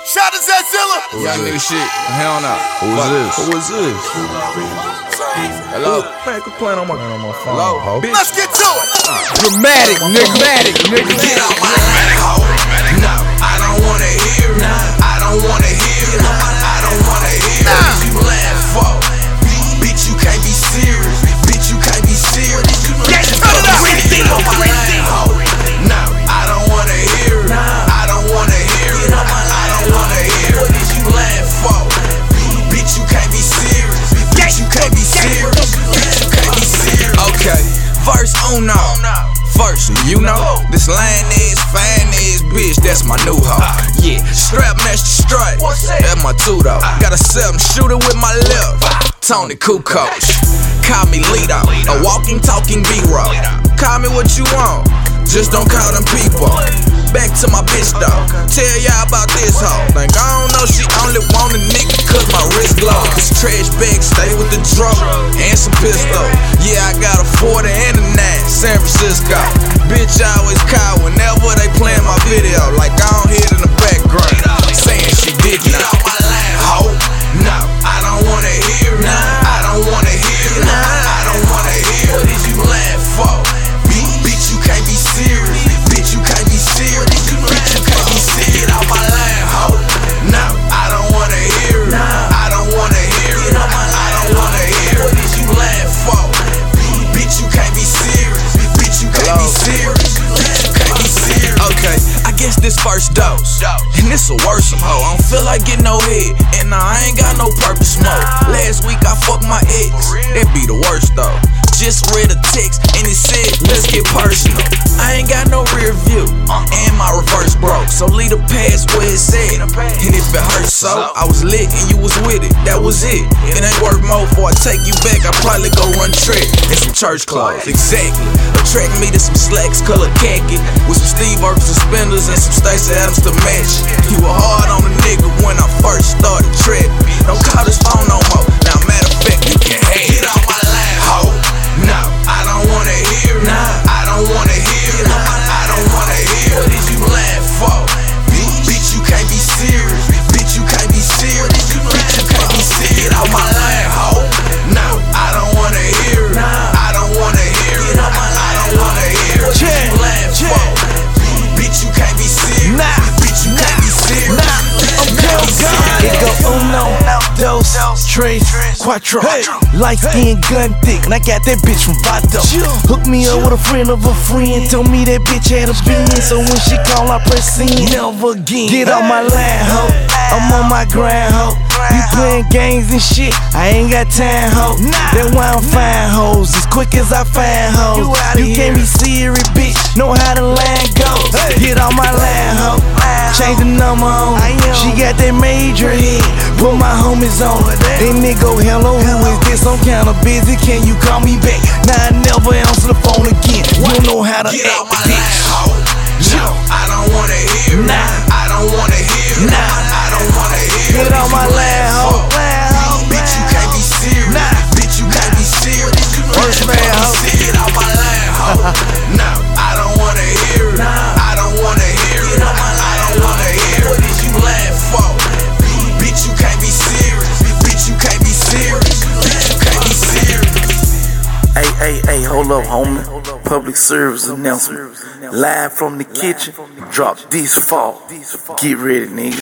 Shout to Zilla. Young nigga shit. Hell no. Who is this? Hello? Man, quit playing on my phone. Hello? Bitch. Let's get to it. Dramatic, nigga. Get out my dramatic hoe. No, I don't wanna hear it. I don't wanna hear it. I don't wanna hear it. You laugh for. Bitch, you can't be serious. Bitch, you can't be serious. Get cut it up. Get out my lane hoe. No, I don't wanna hear it. I don't wanna hear it. I don't wanna hear it. What did you laugh for? Bitch, you can't be serious. Bitch, you can't be serious. Bitch, you can't be serious. Okay, verse uno. First, you know, this line is fine is bitch, that's my new hoe. Yeah, strap match the strut, that's my two though. Got a 7 shooter with my left, Tony Kukoc. Call me Lito, a walking, talking B-roll. Call me what you want, just don't call them people. Back to my bitch though, tell y'all about this hoe. Think I don't know, she only want a nigga cause my wrist glow. This trash bag stay with the drum and some pistol. Yeah, I got a 40 and a 9, San Francisco. Bitch always call whenever they playin' my video, like I don't hear it in the background, saying she did not. Ho, no, I don't wanna hear it. I don't wanna hear it. I don't wanna hear it. What did you laugh for? Bitch, you can't be serious. Bitch, you can't be serious. Bitch, you can't be serious. Get out my line, ho. No, I don't wanna hear it. I don't wanna hear it. I don't wanna hear it. What did you laugh for? Bitch, you can't be serious. Bitch, you can't be serious. Bitch, you can't be serious. Okay, I guess this first dose, and this a worse hoe. I don't feel like getting no head, and I ain't got no purpose smoke. Last week I fucked my ex, that be the worst though. Just read a text and it said, let's get personal. I ain't got no rear view, and my reverse broke. So leave the past where it said, and if it hurts so, I was lit and you was with it, that was it. It ain't worth more before I take you back, I probably go run trick and some church clothes. Exactly, attract me to some slacks, color khaki, with some Steve Irwin suspenders and some Stacey Adams to match. You were hard on a nigga when I first started tripping. Don't call this phone no more, now matter of fact, you can have it. Get out my line, ho. No, I don't wanna hear it. I don't wanna hear it. I don't wanna hear it. What did you laugh for? Bitch, you can't be serious. Bitch, you can't be serious. Bitch, you can't be serious. Get out my line, ho. No, I don't wanna hear it. I don't wanna hear it. I don't wanna hear it. What did you laugh for? Bitch, you can't be serious. Bitch, you can't be serious. It go uno, dos, tres, cuatro. Light skin, gun thick, and I got that bitch from Vato. Hooked me up with a friend of a friend, told me that bitch had a bin. So when she call, I press in, never again. Get on my line, ho, I'm on my grind, ho. You playing games and shit, I ain't got time, ho. That's why I'm fine hoes, as quick as I find hoes. You can't be serious, bitch, know how the line goes. Get on my line, ho, change the number on. She got that major hit, put my homies on. Then they go, hello, who is this? I'm kinda busy, can you call me back? Now I never answer the phone again. You don't know how to Get out act, my line, ho. No, I don't wanna hear it. I don't wanna hear it. I don't wanna hear it. Get on my line, ho. Bitch, you can't be serious. Bitch, you can't be serious. First man, ho. Get out my line, ho. No, I don't wanna hear it. I don't wanna hear it. I don't wanna hear it. What did you laugh for? Bitch, you can't be serious. Bitch, you can't be serious. Bitch, you can't be serious. Hey, hold up, homie. Public service announcement. Live from the kitchen. Drop this fall. Get ready, nigga.